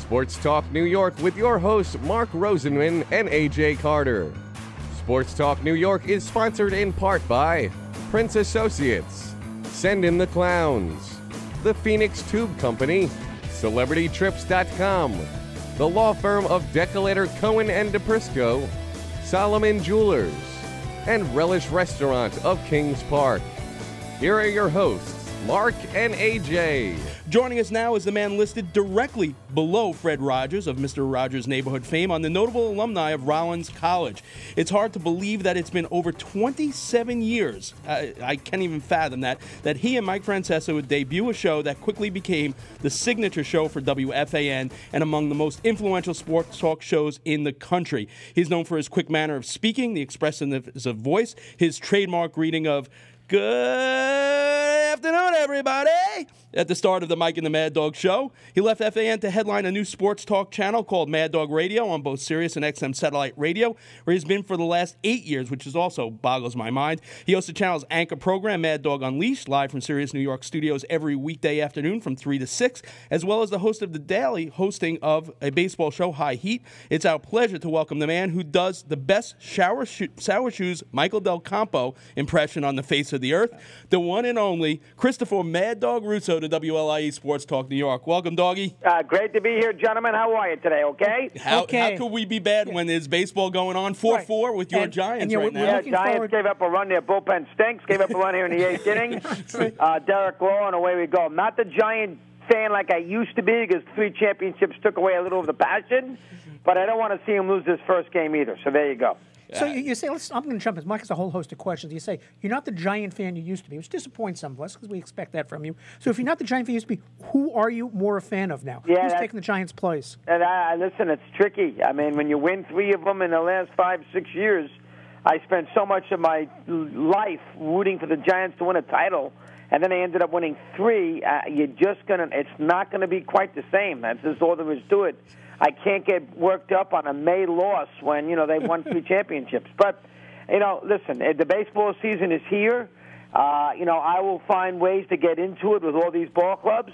Sports Talk New York with your hosts Mark Rosenman and AJ Carter. Sports Talk New York is sponsored in part by Prince Associates, Send in the Clowns, the Phoenix Tube Company, CelebrityTrips.com, the law firm of Decolator Cohen and DePrisco, Solomon Jewelers, and Relish Restaurant of Kings Park. Here are your hosts, Mark and AJ. Joining us now is the man listed directly below Fred Rogers of Mr. Rogers' Neighborhood fame on the notable alumni of Rollins College. It's hard to believe that it's been over 27 years, I can't even fathom that he and Mike Francesa would debut a show that quickly became the signature show for WFAN and among the most influential sports talk shows in the country. He's known for his quick manner of speaking, the expressiveness of voice, his trademark greeting of "Good afternoon, everybody," at the start of the Mike and the Mad Dog show. He left FAN to headline a new sports talk channel called Mad Dog Radio on both Sirius and XM satellite radio, where he's been for the last 8 years, which is also boggles my mind. He hosts the channel's anchor program, Mad Dog Unleashed, live from Sirius New York studios every weekday afternoon from 3 to 6, as well as the host of the daily hosting of a baseball show, High Heat. It's our pleasure to welcome the man who does the best Sour Shoes Michael Del Campo impression on the face of the earth, the one and only Christopher Mad Dog Russo to WLIE Sports Talk New York. Welcome, doggy. Great to be here, gentlemen. How are you today, okay? How could we be bad when there's baseball going on? 4-4 with your Giants right now. Yeah, Giants gave up a run. Their bullpen stinks. Gave up a run here in the 8th inning. Derek Law, and away we go. Not the Giant fan like I used to be because 3 championships took away a little of the passion, but I don't want to see him lose this first game either, so there you go. So you say, I'm going to jump in. Mike has a whole host of questions. You say, you're not the Giant fan you used to be, which disappoints some of us because we expect that from you. So if you're not the Giant fan you used to be, who are you more a fan of now? Yeah, who's taking the Giants' place? And listen, it's tricky. I mean, when you win 3 of them in the last 5-6 years, I spent so much of my life rooting for the Giants to win a title, and then they ended up winning 3. It's not going to be quite the same. That's just all there is to it. I can't get worked up on a May loss when, they've won 3 championships. But, listen, the baseball season is here. I will find ways to get into it with all these ball clubs.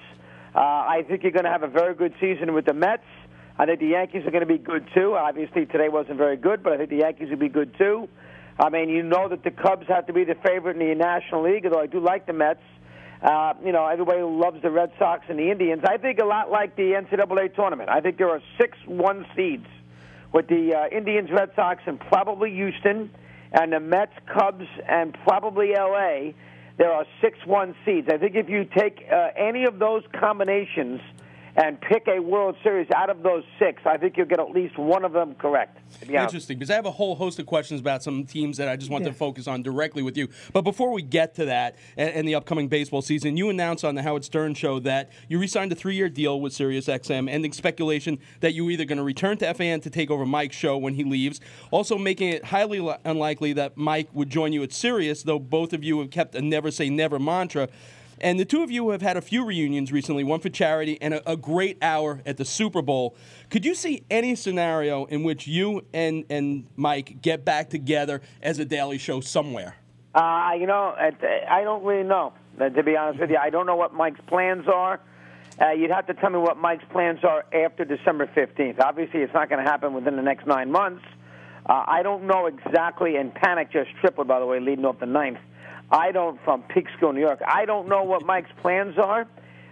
I think you're going to have a very good season with the Mets. I think the Yankees are going to be good, too. Obviously, today wasn't very good, but I think the Yankees will be good, too. I mean, that the Cubs have to be the favorite in the National League, although I do like the Mets. Everybody loves the Red Sox and the Indians. I think a lot like the NCAA tournament. I think there are 6 1 seeds with the Indians, Red Sox, and probably Houston, and the Mets, Cubs, and probably L.A. There are 6 1 seeds. I think if you take any of those combinations and pick a World Series out of those 6, I think you'll get at least one of them correct. Interesting, because I have a whole host of questions about some teams that I just want to focus on directly with you. But before we get to that and the upcoming baseball season, you announced on the Howard Stern show that you re-signed a 3-year deal with SiriusXM, ending speculation that you're either going to return to FAN to take over Mike's show when he leaves, also making it highly unlikely that Mike would join you at Sirius, though both of you have kept a never say never mantra. And the 2 of you have had a few reunions recently, one for charity and a great hour at the Super Bowl. Could you see any scenario in which you and Mike get back together as a daily show somewhere? I don't really know, to be honest with you. I don't know what Mike's plans are. You'd have to tell me what Mike's plans are after December 15th. Obviously, it's not going to happen within the next 9 months. I don't know exactly, and Panic just tripled, by the way, leading off the 9th. From Peekskill, New York. I don't know what Mike's plans are.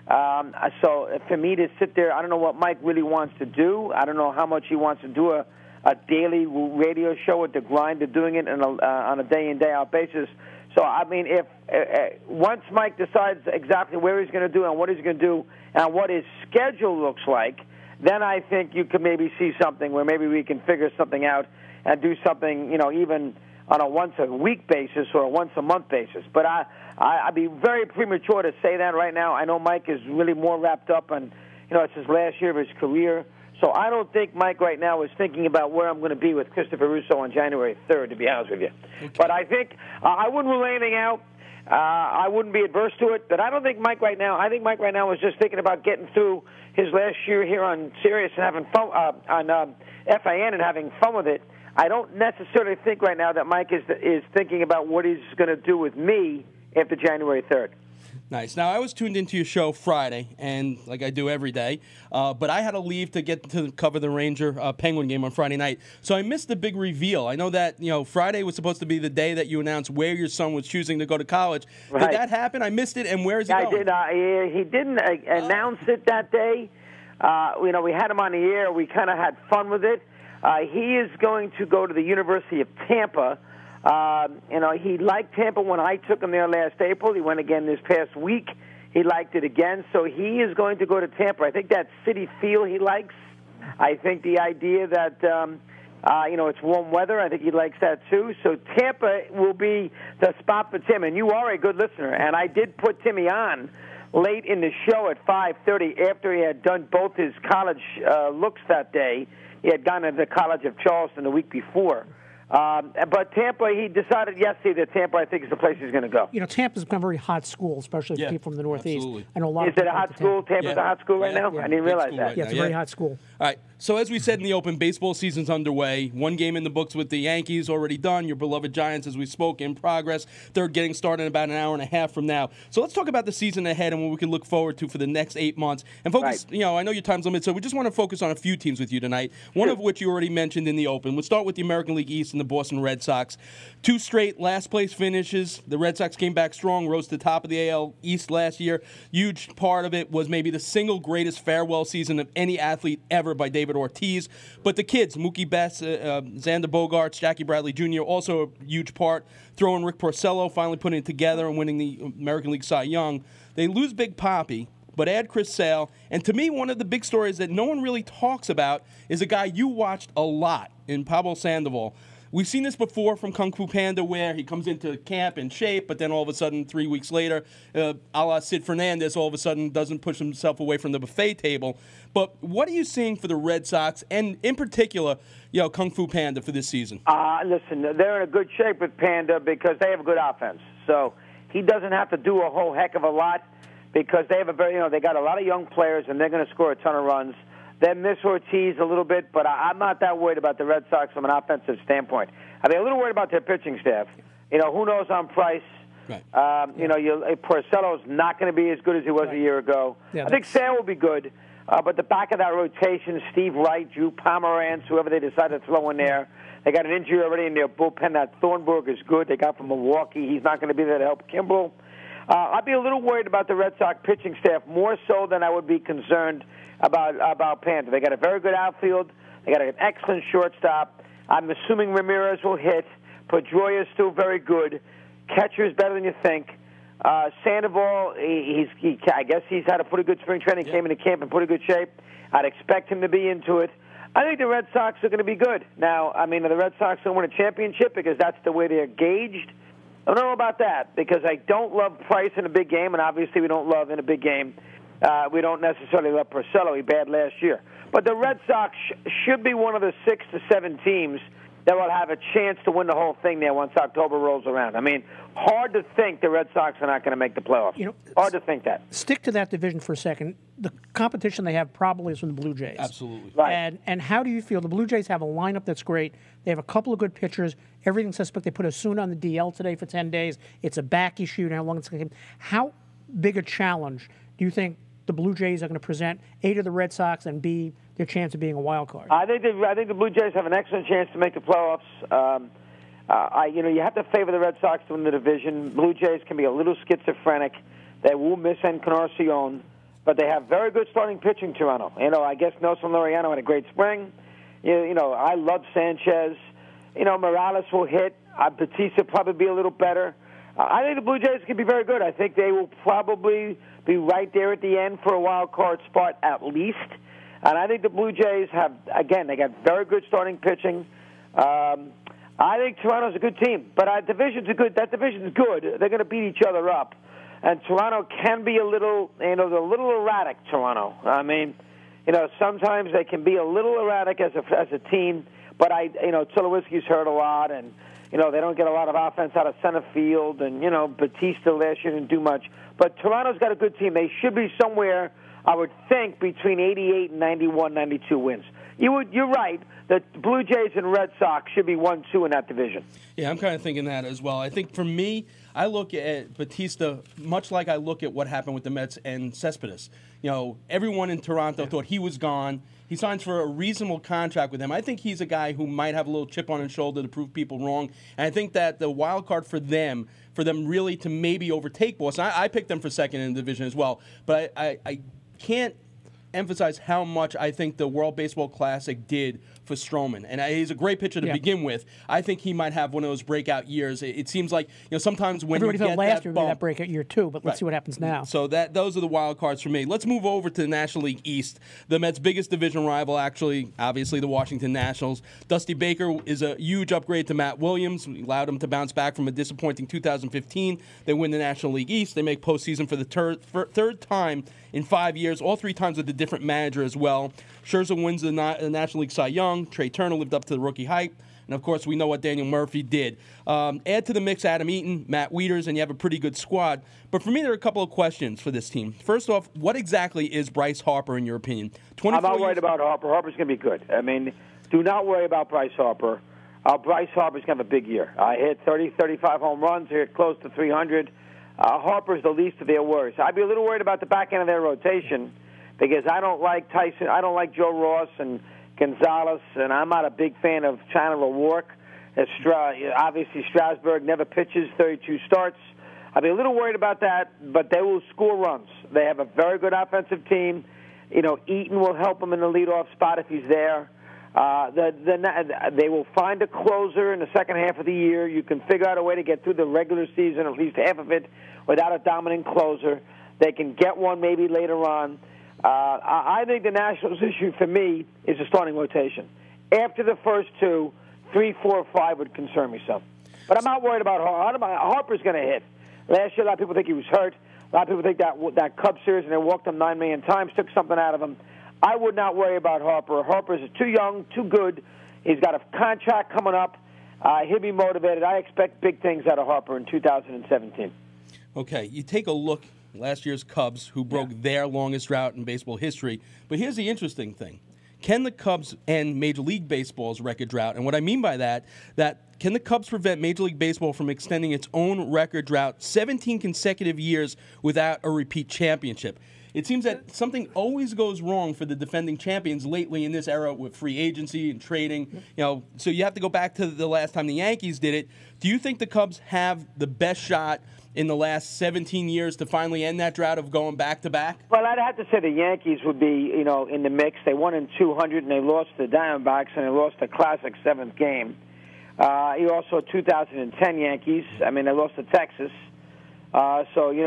So for me to sit there, I don't know what Mike really wants to do. I don't know how much he wants to do a daily radio show with the grind of doing it on a day-in, day-out basis. So, I mean, if once Mike decides exactly where he's going to do and what he's going to do and what his schedule looks like, then I think you could maybe see something where maybe we can figure something out and do something, even on a once-a-week basis or a once-a-month basis. But I'd be very premature to say that right now. I know Mike is really more wrapped up, and, it's his last year of his career. So I don't think Mike right now is thinking about where I'm going to be with Christopher Russo on January 3rd, to be honest with you. Okay. But I think I wouldn't rule anything out. I wouldn't be adverse to it. But I think Mike right now is just thinking about getting through his last year here on Sirius and having fun on FAN and having fun with it. I don't necessarily think right now that Mike is thinking about what he's going to do with me after January 3rd. Nice. Now, I was tuned into your show Friday, and like I do every day, but I had to leave to get to cover the Ranger Penguin game on Friday night. So I missed the big reveal. I know that Friday was supposed to be the day that you announced where your son was choosing to go to college. Right. Did that happen? I missed it, and where is he going? I did. He didn't announce it that day. We had him on the air. We kind of had fun with it. He is going to go to the University of Tampa. He liked Tampa when I took him there last April. He went again this past week. He liked it again. So he is going to go to Tampa. I think that city feel he likes. I think the idea that, it's warm weather, I think he likes that too. So Tampa will be the spot for Tim. And you are a good listener. And I did put Timmy on late in the show at 5:30 after he had done both his college looks that day. He had gone to the College of Charleston the week before. But Tampa, he decided yesterday that Tampa, I think, is the place he's going to go. Tampa's become a very hot school, especially for people from the Northeast. Absolutely. I know a lot Is it a hot school? Tampa's a hot school right now? I didn't realize that. Yeah, it's a very hot school. All right. So as we said in the open, baseball season's underway. One game in the books with the Yankees already done. Your beloved Giants, as we spoke, in progress. Third getting started in about an hour and a half from now. So let's talk about the season ahead and what we can look forward to for the next 8 months. And focus, right. I know your time's limited, so we just want to focus on a few teams with you tonight. One of which you already mentioned in the open. We'll start with the American League East and the Boston Red Sox. 2 straight last-place finishes. The Red Sox came back strong, rose to the top of the AL East last year. Huge part of it was maybe the single greatest farewell season of any athlete ever by David Ortiz. But the kids, Mookie Betts, Xander Bogaerts, Jackie Bradley Jr., also a huge part. Throwing Rick Porcello, finally putting it together and winning the American League Cy Young. They lose Big Papi, but add Chris Sale. And to me, one of the big stories that no one really talks about is a guy you watched a lot in Pablo Sandoval. We've seen this before from Kung Fu Panda, where he comes into camp in shape, but then all of a sudden, 3 weeks later, a la Sid Fernandez, all of a sudden doesn't push himself away from the buffet table. But what are you seeing for the Red Sox, and in particular, Kung Fu Panda for this season? Listen, they're in a good shape with Panda because they have a good offense. So he doesn't have to do a whole heck of a lot because they have they got a lot of young players, and they're going to score a ton of runs. They miss Ortiz a little bit, but I'm not that worried about the Red Sox from an offensive standpoint. I mean, a little worried about their pitching staff. Who knows on Price? Right. Porcello's not going to be as good as he was a year ago. Yeah, I think Sale will be good, but the back of that rotation, Steve Wright, Drew Pomeranz, whoever they decide to throw in there. They got an injury already in their bullpen. That Thornburg is good. They got from Milwaukee. He's not going to be there to help Kimbrel. I'd be a little worried about the Red Sox pitching staff, more so than I would be concerned about Panda. They got a very good outfield. They got an excellent shortstop. I'm assuming Ramirez will hit. Pedroia is still very good. Catcher is better than you think. Sandoval, I guess he's had a pretty good spring training. Came into camp in pretty good shape. I'd expect him to be into it. I think the Red Sox are going to be good. Now, are the Red Sox going to win a championship because that's the way they're gauged? I don't know about that because I don't love Price in a big game, and obviously we don't love in a big game. We don't necessarily love Porcello. He bad last year. But the Red Sox should be one of the 6 to 7 teams that will have a chance to win the whole thing there once October rolls around. Hard to think the Red Sox are not going to make the playoffs. Hard to think that. Stick to that division for a second. The competition they have probably is from the Blue Jays. Absolutely. Right. And how do you feel? The Blue Jays have a lineup that's great. They have a couple of good pitchers. Everything's suspect. They put Osuna on the DL today for 10 days. It's a back issue. How long it's going to take? How big a challenge do you think the Blue Jays are going to present, A, to the Red Sox, and B, their chance of being a wild card? I think the Blue Jays have an excellent chance to make the playoffs. You have to favor the Red Sox to win the division. Blue Jays can be a little schizophrenic. They will miss Encarnacion, but they have very good starting pitching, Toronto. I guess Nelson Laureano had a great spring. I love Sanchez. Morales will hit. Batista will probably be a little better. I think the Blue Jays can be very good. I think they will probably be right there at the end for a wild card spot at least. And I think the Blue Jays they got very good starting pitching. I think Toronto's a good team, but our division's good. That division's good. They're going to beat each other up, and Toronto can be a little, they're a little erratic. Toronto. Sometimes they can be a little erratic as a team. But Tulowitzki's hurt a lot, and they don't get a lot of offense out of center field, and Batista last year didn't do much. But Toronto's got a good team. They should be somewhere, I would think, between 88 and 91, 92 wins. You're right. The Blue Jays and Red Sox should be 1-2 in that division. Yeah, I'm kind of thinking that as well. I think for me, I look at Batista much like I look at what happened with the Mets and Cespedes. Everyone in Toronto thought he was gone. He signs for a reasonable contract with them. I think he's a guy who might have a little chip on his shoulder to prove people wrong. And I think that the wild card for them really to maybe overtake Boston. I picked them for second in the division as well. But I can't emphasize how much I think the World Baseball Classic did for Stroman. And he's a great pitcher to begin with. I think he might have one of those breakout years. It seems like sometimes when everybody you felt get last that year would bump, be that breakout year too, but let's see what happens now. So those are the wild cards for me. Let's move over to the National League East. The Mets' biggest division rival, actually, obviously the Washington Nationals. Dusty Baker is a huge upgrade to Matt Williams. We allowed him to bounce back from a disappointing 2015. They win the National League East. They make postseason for the third time in 5 years, all 3 times with a different manager as well. Scherzer wins the National League Cy Young. Trey Turner lived up to the rookie hype. And, of course, we know what Daniel Murphy did. Add to the mix Adam Eaton, Matt Wieters, and you have a pretty good squad. But for me, there are a couple of questions for this team. First off, what exactly is Bryce Harper, in your opinion? I'm not worried about Harper. Harper's going to be good. I mean, do not worry about Bryce Harper. Bryce Harper's going to have a big year. Hit 30, 35 home runs, hit close to 300. Harper's the least of their worries. I'd be a little worried about the back end of their rotation because I don't like Tyson. I don't like Joe Ross and Gonzalez, and I'm not a big fan of Chandler O'Rourke. Obviously, Strasburg never pitches, 32 starts. I'd be a little worried about that, but they will score runs. They have a very good offensive team. Eaton will help them in the leadoff spot if he's there. They will find a closer in the second half of the year. You can figure out a way to get through the regular season, at least half of it, without a dominant closer. They can get one maybe later on. I think the Nationals' issue for me is the starting rotation. After the first 2, 3, 4, 5 would concern me some. But I'm not worried about Harper. Harper's going to hit. Last year, a lot of people think he was hurt. A lot of people think that Cubs series, and they walked him 9 million times, took something out of him. I would not worry about Harper. Harper's too young, too good. He's got a contract coming up. He'll be motivated. I expect big things out of Harper in 2017. Okay, you take a look last year's Cubs, who broke their longest drought in baseball history. But here's the interesting thing. Can the Cubs end Major League Baseball's record drought? And what I mean by that can the Cubs prevent Major League Baseball from extending its own record drought 17 consecutive years without a repeat championship? It seems that something always goes wrong for the defending champions lately in this era with free agency and trading. So you have to go back to the last time the Yankees did it. Do you think the Cubs have the best shot in the last 17 years to finally end that drought of going back-to-back? Well, I'd have to say the Yankees would be, in the mix. They won in 200, and they lost to the Diamondbacks, and they lost the classic 7th game. You also 2010 Yankees. I mean, they lost to Texas. I'm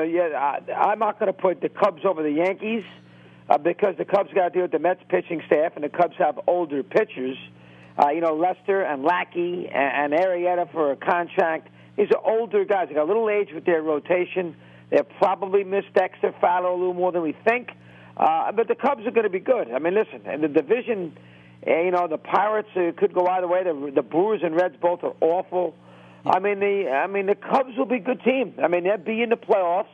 not going to put the Cubs over the Yankees because the Cubs got to deal with the Mets pitching staff, and the Cubs have older pitchers. Lester and Lackey and Arrieta for a contract. These are older guys. They got a little age with their rotation. They'll probably miss Dexter Fowler a little more than we think. But the Cubs are going to be good. I mean, listen, in the division, the Pirates could go either way. The Brewers and Reds both are awful. I mean, the Cubs will be a good team. I mean, they'll be in the playoffs.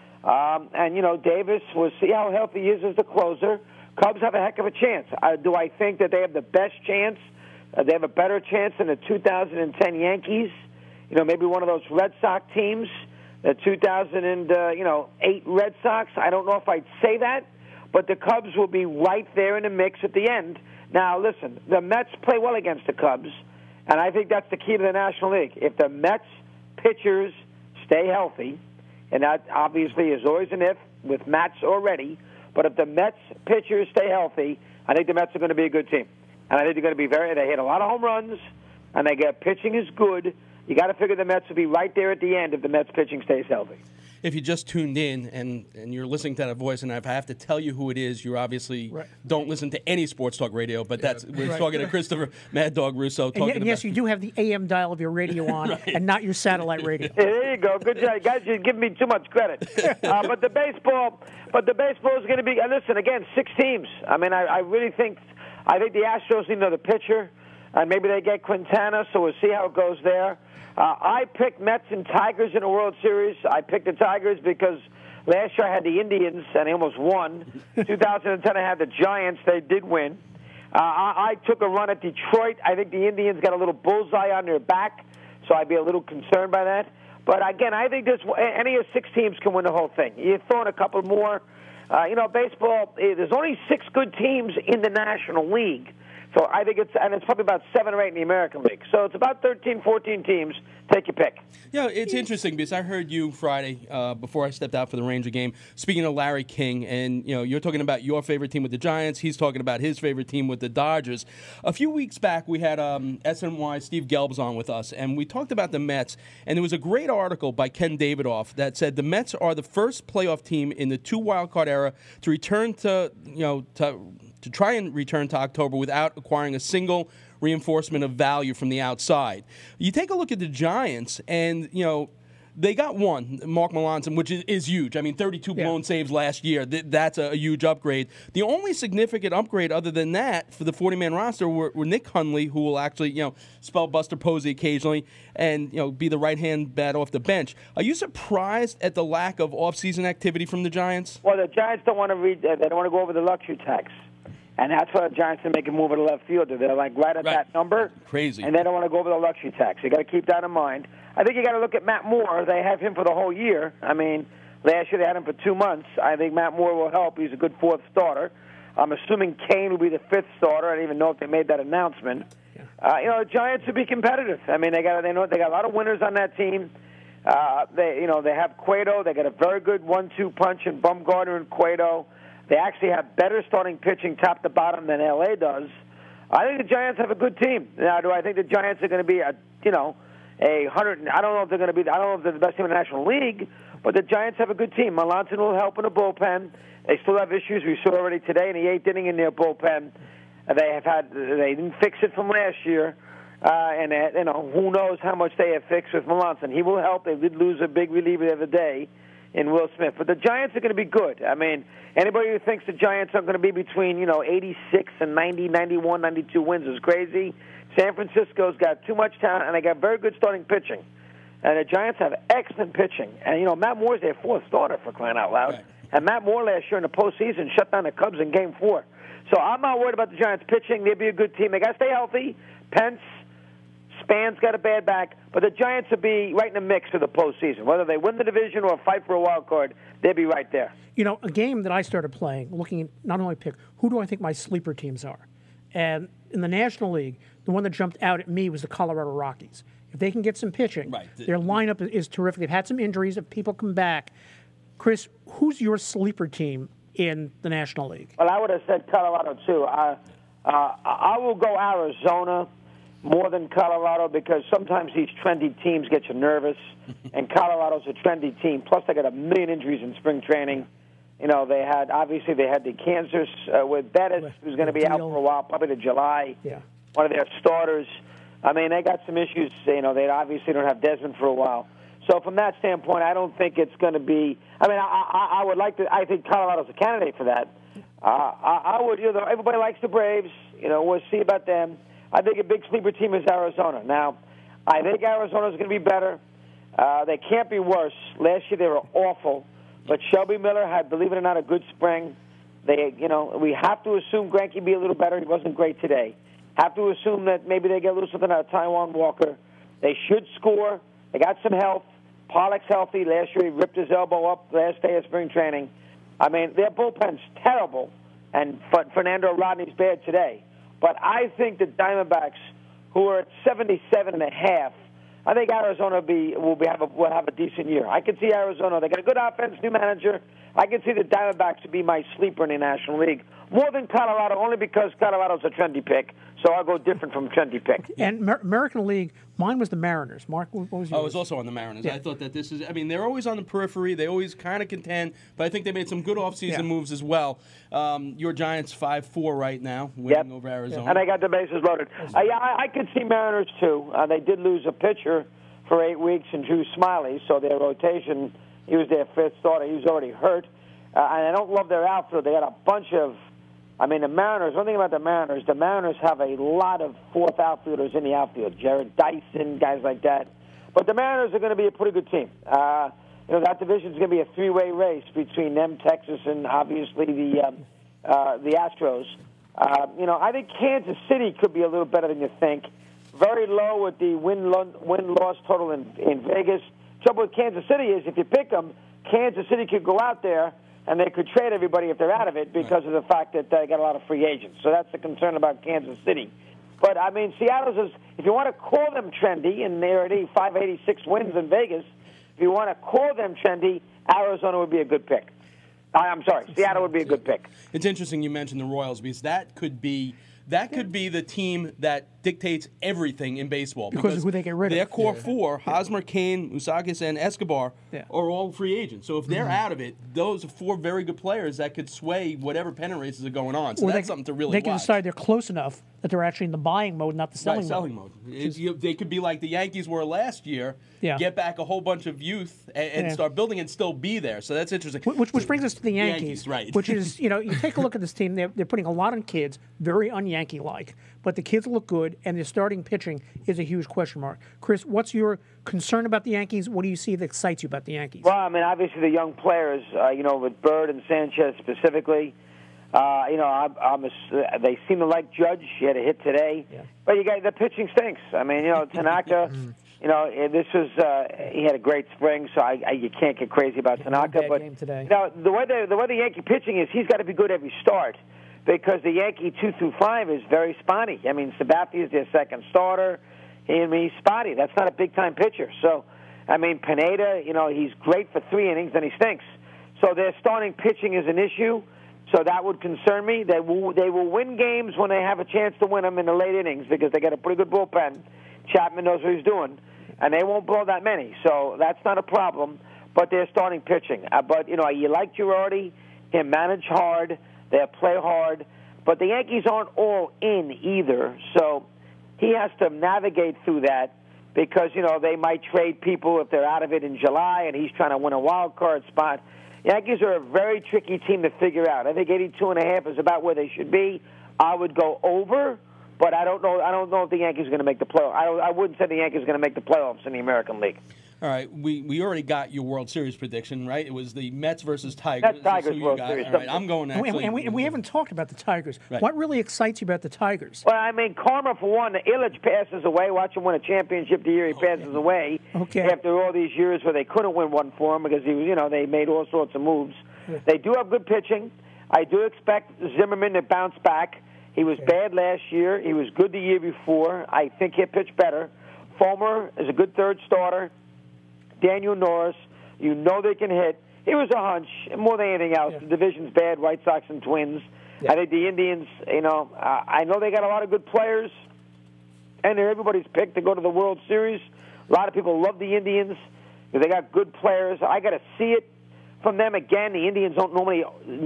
Davis, we'll see how healthy he is as the closer. Cubs have a heck of a chance. Do I think that they have the best chance? They have a better chance than the 2010 Yankees. Maybe one of those Red Sox teams, the 2008 Red Sox. I don't know if I'd say that, but the Cubs will be right there in the mix at the end. Now, listen, the Mets play well against the Cubs, and I think that's the key to the National League. If the Mets pitchers stay healthy, and that obviously is always an if with Mats already, but if the Mets pitchers stay healthy, I think the Mets are going to be a good team. And I think they're going to be they hit a lot of home runs, and they get pitching is good. You got to figure the Mets will be right there at the end if the Mets pitching stays healthy. If you just tuned in and you're listening to that voice, and if I have to tell you who it is, you obviously don't listen to any sports talk radio, but we're talking to Christopher Mad Dog Russo. And yes, you do have the AM dial of your radio on and not your satellite radio. There you go. Good job. Guys, you're giving me too much credit. But the baseball is going to be, listen, again, 6 teams. I mean, I really think the Astros need another pitcher, and maybe they get Quintana, so we'll see how it goes there. I picked Mets and Tigers in the World Series. I picked the Tigers because last year I had the Indians, and they almost won. 2010 I had the Giants. They did win. I took a run at Detroit. I think the Indians got a little bullseye on their back, so I'd be a little concerned by that. But, again, I think any of 6 teams can win the whole thing. You throw in a couple more. Baseball, there's only 6 good teams in the National League. So I think it's probably about 7 or 8 in the American League. So it's about 13, 14 teams. Take your pick. Yeah, it's interesting because I heard you Friday before I stepped out for the Ranger game speaking to Larry King, and you're talking about your favorite team with the Giants. He's talking about his favorite team with the Dodgers. A few weeks back, we had SNY Steve Gelbs on with us, and we talked about the Mets. And there was a great article by Ken Davidoff that said the Mets are the first playoff team in the 2 wildcard era to return to try and return to October without acquiring a single reinforcement of value from the outside. You take a look at the Giants, and, they got one, Mark Melancon, which is huge. I mean, 32 blown saves last year. That's a huge upgrade. The only significant upgrade other than that for the 40-man roster were Nick Hundley, who will actually, spell Buster Posey occasionally and, be the right-hand bat off the bench. Are you surprised at the lack of off-season activity from the Giants? Well, the Giants don't want to they don't want to go over the luxury tax. And that's why the Giants are making a move at the left fielder. They're right at that number. Crazy. And they don't want to go over the luxury tax. You got to keep that in mind. I think you got to look at Matt Moore. They have him for the whole year. I mean, last year they had him for 2 months. I think Matt Moore will help. He's a good 4th starter. I'm assuming Kane will be the 5th starter. I don't even know if they made that announcement. The Giants will be competitive. I mean, they got a lot of winners on that team. They have Cueto. They got a very good 1-2 punch in Bumgarner and Cueto. They actually have better starting pitching top to bottom than L.A. does. I think the Giants have a good team. Now, do I think the Giants are going to be a 100? I don't know if they're going to be. I don't know if they're the best team in the National League, but the Giants have a good team. Melancon will help in the bullpen. They still have issues. We saw already today in the 8th inning in their bullpen. They didn't fix it from last year, and who knows how much they have fixed with Melancon. He will help. They did lose a big reliever the other day in Will Smith. But the Giants are going to be good. I mean, anybody who thinks the Giants are going to be between, 86 and 90, 91, 92 wins is crazy. San Francisco's got too much talent, and they got very good starting pitching. And the Giants have excellent pitching. And, Matt Moore's their 4th starter, for crying out loud. Right. And Matt Moore last year in the postseason shut down the Cubs in Game 4. So I'm not worried about the Giants pitching. They'll be a good team. They got to stay healthy. Pence, Span's got a bad back, but the Giants will be right in the mix for the postseason. Whether they win the division or fight for a wild card, they'll be right there. A game that I started playing, looking at not only pick, who do I think my sleeper teams are? And in the National League, the one that jumped out at me was the Colorado Rockies. If they can get some pitching, their lineup is terrific. They've had some injuries. If people come back, Chris, who's your sleeper team in the National League? Well, I would have said Colorado, too. I will go Arizona more than Colorado because sometimes these trendy teams get you nervous, and Colorado's a trendy team. Plus, they got a million injuries in spring training. They had the Kansas with Bettis, who's going to be out for a while, probably to July. Yeah. One of their starters. I mean, they got some issues. They obviously don't have Desmond for a while. So from that standpoint, I don't think it's going to be. I mean, I would like to. I think Colorado's a candidate for that. I would. Everybody likes the Braves. We'll see about them. I think a big sleeper team is Arizona. Now, I think Arizona's going to be better. They can't be worse. Last year they were awful, but Shelby Miller had, believe it or not, a good spring. We have to assume Greinke will be a little better. He wasn't great today. Have to assume that maybe they get a little something out of Taijuan Walker. They should score. They got some health. Pollock's healthy. Last year he ripped his elbow up last day of spring training. I mean, their bullpen's terrible, and Fernando Rodney's bad today. But I think the Diamondbacks, who are at 77.5, I think Arizona will have a decent year. I can see Arizona. They got a good offense, new manager. I can see the Diamondbacks to be my sleeper in the National League. More than Colorado, only because Colorado's a trendy pick. So I'll go different from trendy pick. And American League, mine was the Mariners. Mark, what was yours? I was also on the Mariners. Yeah. I thought that they're always on the periphery. They always kind of contend, but I think they made some good offseason moves as well. Your Giants 5-4 right now, winning over Arizona. And they got the bases loaded. I could see Mariners, too. They did lose a pitcher for 8 weeks in Drew Smiley, so their rotation, he was their 5th starter. He was already hurt. And I don't love their outfield. They got a bunch of, the Mariners, one thing about the Mariners have a lot of 4th outfielders in the outfield, Jared Dyson, guys like that. But the Mariners are going to be a pretty good team. That division is going to be a 3-way race between them, Texas, and obviously the Astros. I think Kansas City could be a little better than you think. Very low with the win-loss total in Vegas. Trouble with Kansas City is if you pick them, Kansas City could go out there and they could trade everybody if they're out of it because of the fact that they got a lot of free agents. So that's the concern about Kansas City. But, I mean, Seattle's is, if you want to call them trendy, and they're at 586 wins in Vegas, if you want to call them trendy, Arizona would be a good pick. I'm sorry, Seattle would be a good pick. It's interesting you mentioned the Royals because that could be the team that dictates everything in baseball. Because of who they get rid of. Their core four, Hosmer, Kane, Moustakas, and Escobar, are all free agents. So if they're out of it, those are four very good players that could sway whatever pennant races are going on. So that's something to really watch. They can decide they're close enough that they're actually in the buying mode, not the selling mode. They could be like the Yankees were last year, get back a whole bunch of youth and start building and still be there. So that's interesting. Which brings us to the Yankees, right. Which is, you take a look at this team. They're putting a lot on kids, very un-Yankee-like. But the kids look good, and their starting pitching is a huge question mark. Chris, what's your concern about the Yankees? What do you see that excites you about the Yankees? Well, I mean, obviously the young players, with Bird and Sanchez specifically. They seem to like Judge. He had a hit today. Yeah. But the pitching stinks. I mean, Tanaka, this was he had a great spring, so you can't get crazy about Tanaka. But game today. The way the Yankee pitching is, he's got to be good every start. Because the Yankee 2 through 5 is very spotty. I mean, Sabathia is their second starter. He's spotty. That's not a big-time pitcher. So, I mean, Pineda, he's great for 3 innings, then he stinks. So their starting pitching is an issue. So that would concern me. They will win games when they have a chance to win them in the late innings because they got a pretty good bullpen. Chapman knows what he's doing, and they won't blow that many. So that's not a problem. But they're starting pitching. But you like Girardi. He'll manage hard. They'll play hard, but the Yankees aren't all in either. So he has to navigate through that because, they might trade people if they're out of it in July, and he's trying to win a wild card spot. Yankees are a very tricky team to figure out. I think 82.5 is about where they should be. I would go over, but I don't know. I don't know if the Yankees are going to make the playoffs. I wouldn't say the Yankees are going to make the playoffs in the American League. All right, we already got your World Series prediction, right? It was the Mets versus Tigers. That's Tigers World Series. All right, I'm going actually. And we haven't talked about the Tigers. Right. What really excites you about the Tigers? Well, I mean, karma for one. Illich passes away. Watch him win a championship the year he passes away. Okay. After all these years where they couldn't win one for him because he was, they made all sorts of moves. Yeah. They do have good pitching. I do expect Zimmerman to bounce back. He was bad last year. He was good the year before. I think he'll pitch better. Fulmer is a good third starter. Daniel Norris, they can hit. It was a hunch, more than anything else. Yeah. The division's bad, White Sox and Twins. Yeah. I think the Indians, I know they got a lot of good players, and they're everybody's pick to go to the World Series. A lot of people love the Indians. They got good players. I got to see it from them again. The Indians normally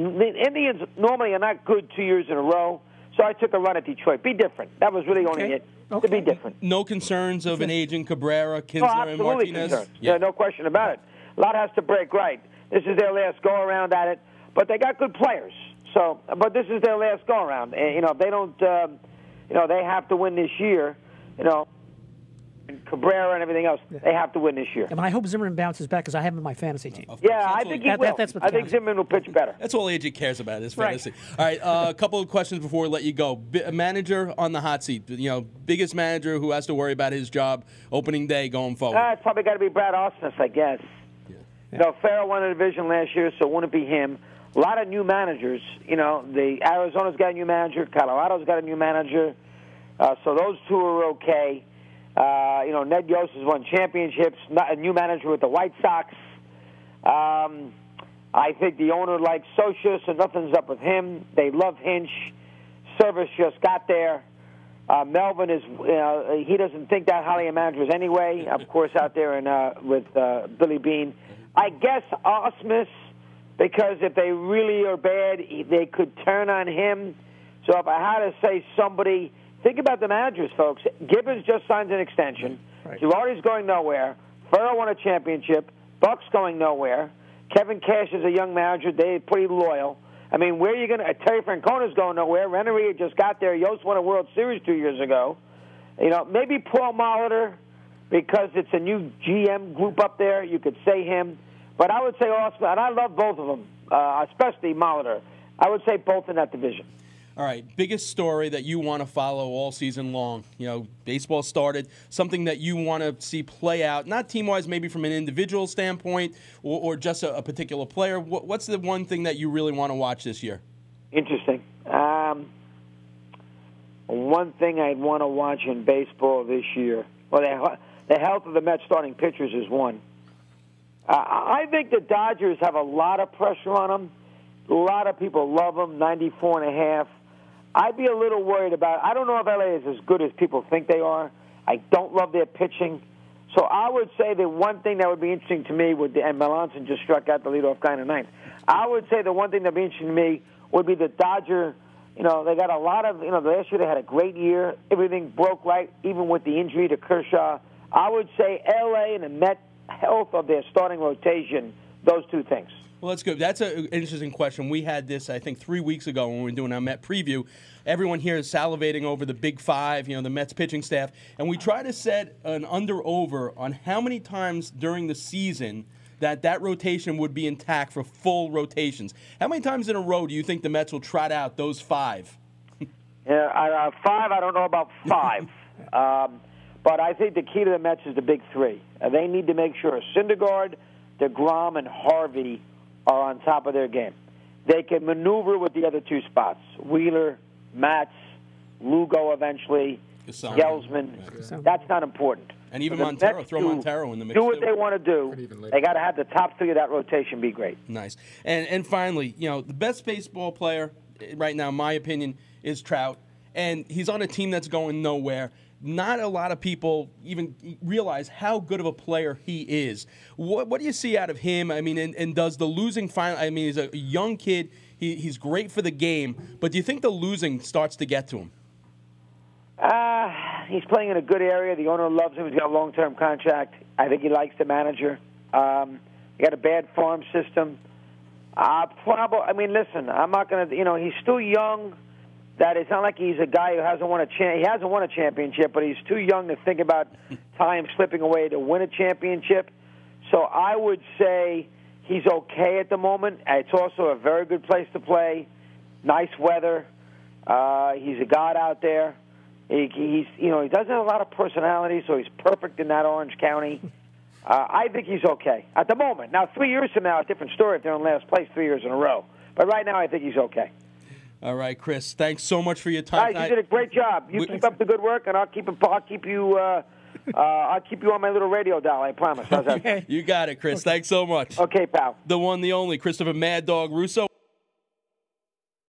are not good 2 years in a row. So I took a run at Detroit. Be different. That was really only it. To be different. No concerns of an aging Cabrera, Kinsler, and Martinez? Concerns. Yeah, no question about it. A lot has to break right. This is their last go-around at it. But they got good players. So, but this is their last go-around. And, if they don't, they have to win this year, and Cabrera and everything else, they have to win this year. And I hope Zimmerman bounces back because I have him in my fantasy team. Yeah, I think he will. I think Zimmerman will pitch better. That's all AJ cares about is fantasy. Right. All right, a couple of questions before we let you go. A manager on the hot seat, biggest manager who has to worry about his job opening day going forward. It's probably got to be Brad Ausmus, I guess. Yeah. Farrell won the division last year, so it wouldn't be him. A lot of new managers. The Arizona's got a new manager. Colorado's got a new manager. So those two are okay. Ned Yost has won championships, not a new manager with the White Sox. I think the owner likes Socia, so nothing's up with him. They love Hinch. Service just got there. Melvin is, he doesn't think that highly of managers anyway, of course, out there with Billy Beane. I guess Ausmus, because if they really are bad, they could turn on him. So if I had to say somebody, think about the managers, folks. Gibbons just signed an extension. Right. Girardi's going nowhere. Farrell won a championship. Buck's going nowhere. Kevin Cash is a young manager. They're pretty loyal. I mean, where are you going to... Terry Francona's going nowhere. Rennery just got there. Yost won a World Series 2 years ago. Maybe Paul Molitor, because it's a new GM group up there. You could say him. But I would say Austin, and I love both of them, especially Molitor. I would say both in that division. All right, biggest story that you want to follow all season long. You know, baseball started, something that you want to see play out, not team-wise, maybe from an individual standpoint or just a particular player. What's the one thing that you really want to watch this year? Interesting. One thing I'd want to watch in baseball this year, well, the health of the Mets starting pitchers is one. I think the Dodgers have a lot of pressure on them. A lot of people love them, 94.5. I'd be a little worried about. I don't know if LA is as good as people think they are. I don't love their pitching. So I would say that one thing that would be interesting to me would, and Melanson just struck out the leadoff guy in the ninth. I would say the one thing that would be interesting to me would be the Dodger. You know, they got a lot of, last year they had a great year. Everything broke right, even with the injury to Kershaw. I would say LA and the Met health of their starting rotation, those two things. Well, that's good. That's an interesting question. We had this, I think, 3 weeks ago when we were doing our Met preview. Everyone here is salivating over the Big Five, the Mets pitching staff. And we try to set an under-over on how many times during the season that rotation would be intact for full rotations. How many times in a row do you think the Mets will trot out those five? Yeah, five, I don't know about five. But I think the key to the Mets is the big three. They need to make sure Syndergaard, DeGrom, and Harvey are on top of their game. They can maneuver with the other two spots. Wheeler, Matz, Lugo eventually, Gelsman. That's not important. And even Montero, throw Montero in the mix. Do what they want to do. They got to have the top three of that rotation be great. Nice. And finally, the best baseball player right now, in my opinion, is Trout. And he's on a team that's going nowhere. Not a lot of people even realize how good of a player he is. What do you see out of him? I mean, and does the losing finally? I mean, he's a young kid. He's great for the game. But do you think the losing starts to get to him? He's playing in a good area. The owner loves him. He's got a long-term contract. I think he likes the manager. He got a bad farm system. Listen, I'm not going to. He's still young. That it's not like he's a guy who hasn't won he hasn't won a championship, but he's too young to think about time slipping away to win a championship. So I would say he's okay at the moment. It's also a very good place to play. Nice weather. He's a god out there. He doesn't have a lot of personality, so he's perfect in that Orange County. I think he's okay at the moment. Now, 3 years from now, a different story if they're in last place 3 years in a row. But right now, I think he's okay. All right, Chris. Thanks so much for your time. You did a great job. You keep up the good work, and I'll keep you on my little radio dial. I promise. How's that? You got it, Chris. Thanks so much. Okay, pal. The one, the only, Christopher Mad Dog Russo.